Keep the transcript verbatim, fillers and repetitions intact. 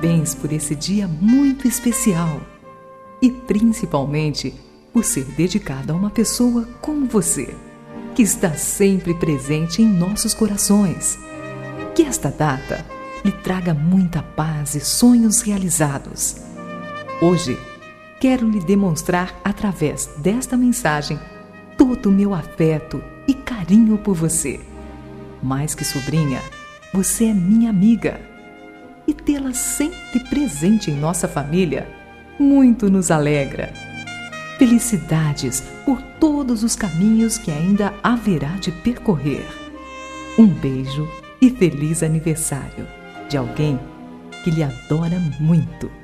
parabéns por esse dia muito especial e principalmente por ser dedicado a uma pessoa como você, que está sempre presente em nossos corações. Que esta data lhe traga muita paz e sonhos realizados. Hoje, quero lhe demonstrar através desta mensagem todo o meu afeto e carinho por você. Mais que sobrinha, você é minha amiga. E tê-la sempre presente em nossa família muito nos alegra. Felicidades por todos os caminhos que ainda haverá de percorrer. Um beijo e feliz aniversário de alguém que lhe adora muito.